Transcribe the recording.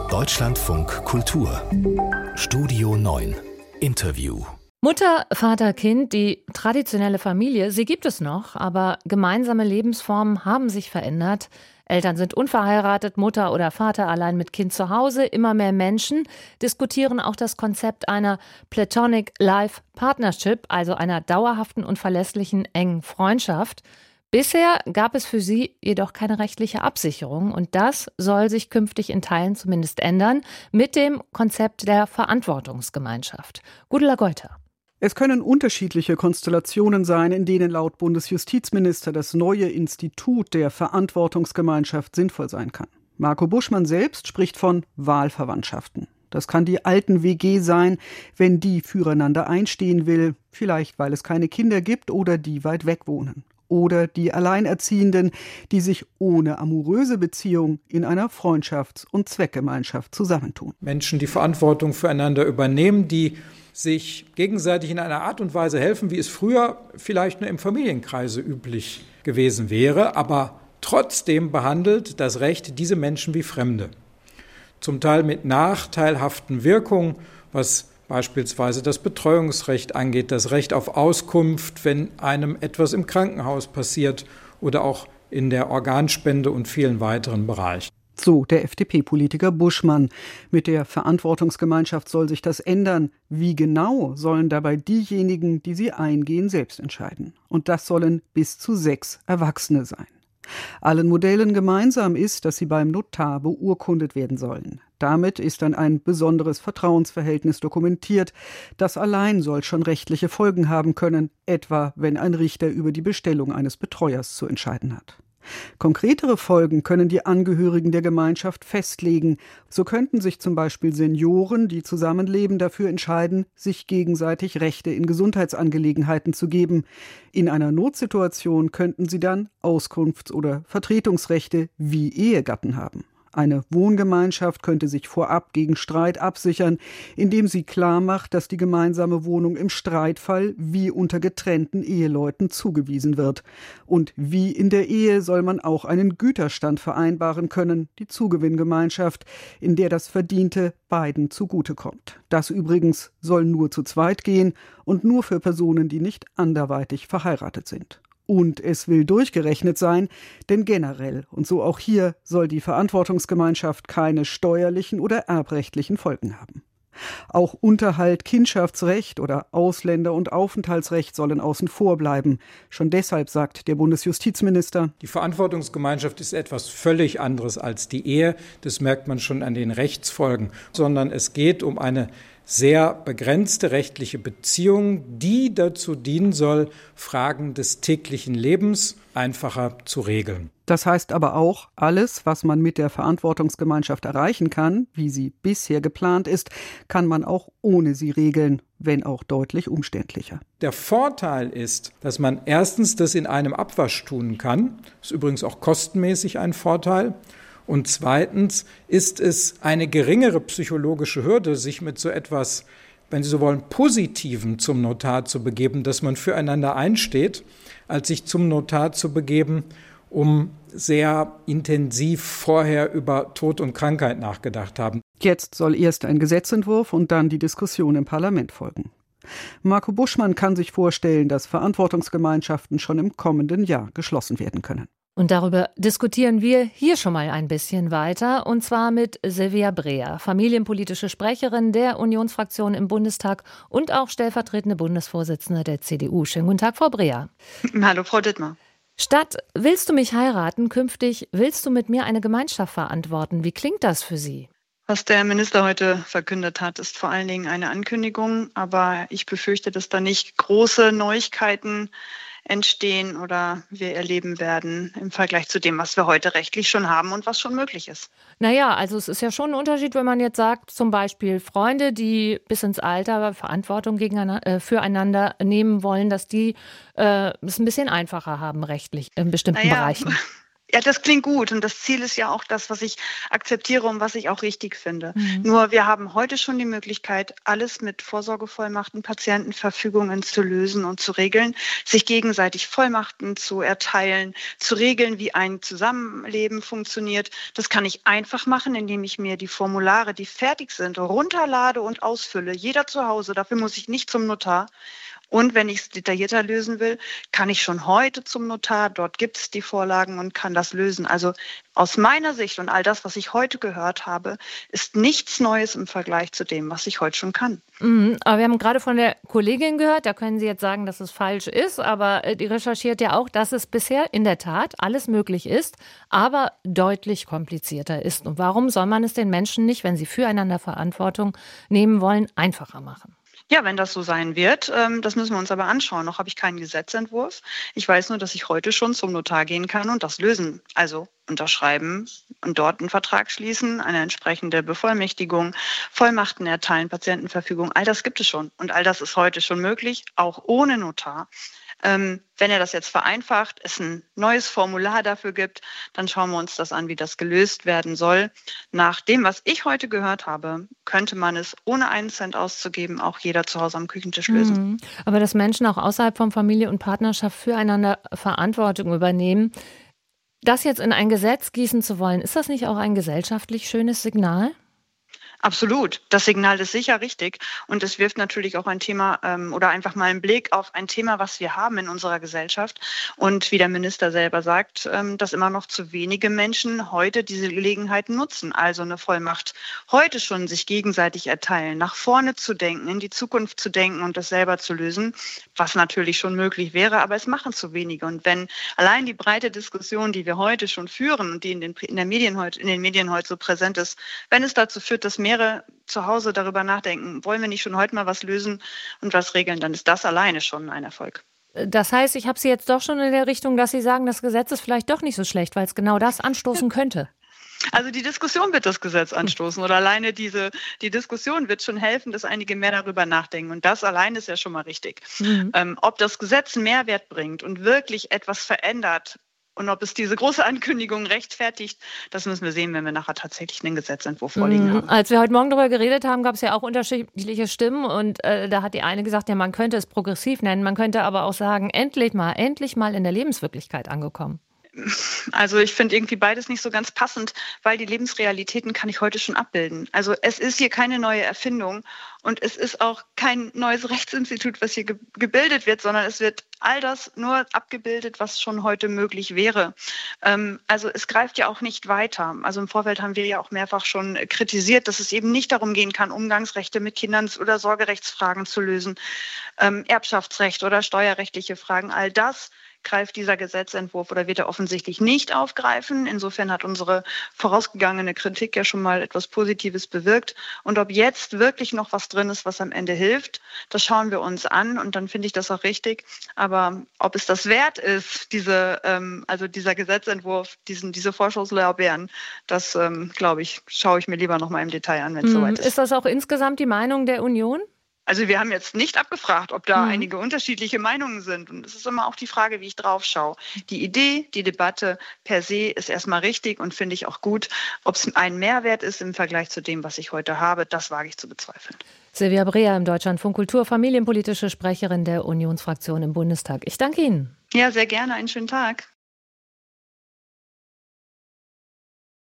Deutschlandfunk Kultur Studio 9 Interview. Mutter, Vater, Kind, die traditionelle Familie, sie gibt es noch, aber gemeinsame Lebensformen haben sich verändert. Eltern sind unverheiratet, Mutter oder Vater allein mit Kind zu Hause. Immer mehr Menschen diskutieren auch das Konzept einer Platonic Life Partnership, also einer dauerhaften und verlässlichen engen Freundschaft. Bisher gab es für sie jedoch keine rechtliche Absicherung und das soll sich künftig in Teilen zumindest ändern mit dem Konzept der Verantwortungsgemeinschaft. Gudula Golter. Es können unterschiedliche Konstellationen sein, in denen laut Bundesjustizminister das neue Institut der Verantwortungsgemeinschaft sinnvoll sein kann. Marco Buschmann selbst spricht von Wahlverwandtschaften. Das kann die alten WG sein, wenn die füreinander einstehen will, vielleicht weil es keine Kinder gibt oder die weit weg wohnen. Oder die Alleinerziehenden, die sich ohne amoröse Beziehung in einer Freundschafts- und Zweckgemeinschaft zusammentun. Menschen, die Verantwortung füreinander übernehmen, die sich gegenseitig in einer Art und Weise helfen, wie es früher vielleicht nur im Familienkreise üblich gewesen wäre, aber trotzdem behandelt das Recht diese Menschen wie Fremde. Zum Teil mit nachteilhaften Wirkungen, was beispielsweise das Betreuungsrecht angeht, das Recht auf Auskunft, wenn einem etwas im Krankenhaus passiert oder auch in der Organspende und vielen weiteren Bereichen. So der FDP-Politiker Buschmann. Mit der Verantwortungsgemeinschaft soll sich das ändern. Wie genau sollen dabei diejenigen, die sie eingehen, selbst entscheiden? Und das sollen bis zu 6 Erwachsene sein. Allen Modellen gemeinsam ist, dass sie beim Notar beurkundet werden sollen. Damit ist dann ein besonderes Vertrauensverhältnis dokumentiert. Das allein soll schon rechtliche Folgen haben können, etwa wenn ein Richter über die Bestellung eines Betreuers zu entscheiden hat. Konkretere Folgen können die Angehörigen der Gemeinschaft festlegen. So könnten sich zum Beispiel Senioren, die zusammenleben, dafür entscheiden, sich gegenseitig Rechte in Gesundheitsangelegenheiten zu geben. In einer Notsituation könnten sie dann Auskunfts- oder Vertretungsrechte wie Ehegatten haben. Eine Wohngemeinschaft könnte sich vorab gegen Streit absichern, indem sie klar macht, dass die gemeinsame Wohnung im Streitfall wie unter getrennten Eheleuten zugewiesen wird. Und wie in der Ehe soll man auch einen Güterstand vereinbaren können, die Zugewinngemeinschaft, in der das Verdiente beiden zugutekommt. Das übrigens soll nur zu zweit gehen und nur für Personen, die nicht anderweitig verheiratet sind. Und es will durchgerechnet sein, denn generell, und so auch hier, soll die Verantwortungsgemeinschaft keine steuerlichen oder erbrechtlichen Folgen haben. Auch Unterhalt, Kindschaftsrecht oder Ausländer- und Aufenthaltsrecht sollen außen vor bleiben. Schon deshalb sagt der Bundesjustizminister: Die Verantwortungsgemeinschaft ist etwas völlig anderes als die Ehe. Das merkt man schon an den Rechtsfolgen. Sondern es geht um eine sehr begrenzte rechtliche Beziehung, die dazu dienen soll, Fragen des täglichen Lebens einfacher zu regeln. Das heißt aber auch, alles, was man mit der Verantwortungsgemeinschaft erreichen kann, wie sie bisher geplant ist, kann man auch ohne sie regeln, wenn auch deutlich umständlicher. Der Vorteil ist, dass man erstens das in einem Abwasch tun kann. Das ist übrigens auch kostenmäßig ein Vorteil. Und zweitens ist es eine geringere psychologische Hürde, sich mit so etwas, wenn Sie so wollen, Positivem zum Notar zu begeben, dass man füreinander einsteht, als sich zum Notar zu begeben, um sehr intensiv vorher über Tod und Krankheit nachgedacht haben. Jetzt soll erst ein Gesetzentwurf und dann die Diskussion im Parlament folgen. Marco Buschmann kann sich vorstellen, dass Verantwortungsgemeinschaften schon im kommenden Jahr geschlossen werden können. Und darüber diskutieren wir hier schon mal ein bisschen weiter, und zwar mit Silvia Breer, familienpolitische Sprecherin der Unionsfraktion im Bundestag und auch stellvertretende Bundesvorsitzende der CDU. Schönen guten Tag, Frau Breer. Hallo, Frau Dittmar. Statt "Willst du mich heiraten?" künftig "Willst du mit mir eine Gemeinschaft verantworten?" Wie klingt das für Sie? Was der Minister heute verkündet hat, ist vor allen Dingen eine Ankündigung, aber ich befürchte, dass da nicht große Neuigkeiten entstehen oder wir erleben werden im Vergleich zu dem, was wir heute rechtlich schon haben und was schon möglich ist. Naja, also es ist ja schon ein Unterschied, wenn man jetzt sagt, zum Beispiel Freunde, die bis ins Alter Verantwortung füreinander nehmen wollen, dass die es ein bisschen einfacher haben rechtlich in bestimmten Bereichen. Ja, das klingt gut und das Ziel ist ja auch das, was ich akzeptiere und was ich auch richtig finde. Nur wir haben heute schon die Möglichkeit, alles mit Vorsorgevollmachten, Patientenverfügungen zu lösen und zu regeln, sich gegenseitig Vollmachten zu erteilen, zu regeln, wie ein Zusammenleben funktioniert. Das kann ich einfach machen, indem ich mir die Formulare, die fertig sind, runterlade und ausfülle. Jeder zu Hause, dafür muss ich nicht zum Notar. Und wenn ich es detaillierter lösen will, kann ich schon heute zum Notar. Dort gibt es die Vorlagen und kann das lösen. Also aus meiner Sicht und all das, was ich heute gehört habe, ist nichts Neues im Vergleich zu dem, was ich heute schon kann. Aber wir haben gerade von der Kollegin gehört, da können Sie jetzt sagen, dass es falsch ist, aber die recherchiert ja auch, dass es bisher in der Tat alles möglich ist, aber deutlich komplizierter ist. Und warum soll man es den Menschen nicht, wenn sie füreinander Verantwortung nehmen wollen, einfacher machen? Ja, wenn das so sein wird, das müssen wir uns aber anschauen. Noch habe ich keinen Gesetzentwurf. Ich weiß nur, dass ich heute schon zum Notar gehen kann und das lösen. Also unterschreiben und dort einen Vertrag schließen, eine entsprechende Bevollmächtigung, Vollmachten erteilen, Patientenverfügung. All das gibt es schon. Und all das ist heute schon möglich, auch ohne Notar. Wenn er das jetzt vereinfacht, es ein neues Formular dafür gibt, dann schauen wir uns das an, wie das gelöst werden soll. Nach dem, was ich heute gehört habe, könnte man es ohne einen Cent auszugeben auch jeder zu Hause am Küchentisch lösen. Aber dass Menschen auch außerhalb von Familie und Partnerschaft füreinander Verantwortung übernehmen, das jetzt in ein Gesetz gießen zu wollen, ist das nicht auch ein gesellschaftlich schönes Signal? Absolut. Das Signal ist sicher richtig. Und es wirft natürlich auch ein Thema oder einfach mal einen Blick auf ein Thema, was wir haben in unserer Gesellschaft. Und wie der Minister selber sagt, dass immer noch zu wenige Menschen heute diese Gelegenheit nutzen. Also eine Vollmacht heute schon sich gegenseitig erteilen, nach vorne zu denken, in die Zukunft zu denken und das selber zu lösen, was natürlich schon möglich wäre. Aber es machen zu wenige. Und wenn allein die breite Diskussion, die wir heute schon führen und die in den Medien heute so präsent ist, wenn es dazu führt, dass mehrere zu Hause darüber nachdenken, wollen wir nicht schon heute mal was lösen und was regeln, dann ist das alleine schon ein Erfolg. Das heißt, ich habe Sie jetzt doch schon in der Richtung, dass Sie sagen, das Gesetz ist vielleicht doch nicht so schlecht, weil es genau das anstoßen könnte. Also die Diskussion wird das Gesetz anstoßen oder alleine die Diskussion wird schon helfen, dass einige mehr darüber nachdenken. Und das allein ist ja schon mal richtig. Ob das Gesetz einen Mehrwert bringt und wirklich etwas verändert, und ob es diese große Ankündigung rechtfertigt, das müssen wir sehen, wenn wir nachher tatsächlich einen Gesetzentwurf vorliegen haben. Als wir heute Morgen darüber geredet haben, gab es ja auch unterschiedliche Stimmen. Und da hat die eine gesagt, ja, man könnte es progressiv nennen. Man könnte aber auch sagen, endlich mal in der Lebenswirklichkeit angekommen. Also ich finde irgendwie beides nicht so ganz passend, weil die Lebensrealitäten kann ich heute schon abbilden. Also es ist hier keine neue Erfindung und es ist auch kein neues Rechtsinstitut, was hier gebildet wird, sondern es wird all das nur abgebildet, was schon heute möglich wäre. Also es greift ja auch nicht weiter. Also im Vorfeld haben wir ja auch mehrfach schon kritisiert, dass es eben nicht darum gehen kann, Umgangsrechte mit Kindern oder Sorgerechtsfragen zu lösen, Erbschaftsrecht oder steuerrechtliche Fragen, all das greift dieser Gesetzentwurf oder wird er offensichtlich nicht aufgreifen. Insofern hat unsere vorausgegangene Kritik ja schon mal etwas Positives bewirkt. Und ob jetzt wirklich noch was drin ist, was am Ende hilft, das schauen wir uns an und dann finde ich das auch richtig. Aber ob es das wert ist, dieser Gesetzentwurf, diese Vorschusslorbeeren, das glaube ich, schaue ich mir lieber noch mal im Detail an, wenn es soweit ist. Ist das auch insgesamt die Meinung der Union? Also wir haben jetzt nicht abgefragt, ob da einige unterschiedliche Meinungen sind. Und es ist immer auch die Frage, wie ich drauf schaue. Die Idee, die Debatte per se ist erstmal richtig und finde ich auch gut. Ob es ein Mehrwert ist im Vergleich zu dem, was ich heute habe, das wage ich zu bezweifeln. Silvia Breher im Deutschlandfunk Kultur, familienpolitische Sprecherin der Unionsfraktion im Bundestag. Ich danke Ihnen. Ja, sehr gerne. Einen schönen Tag.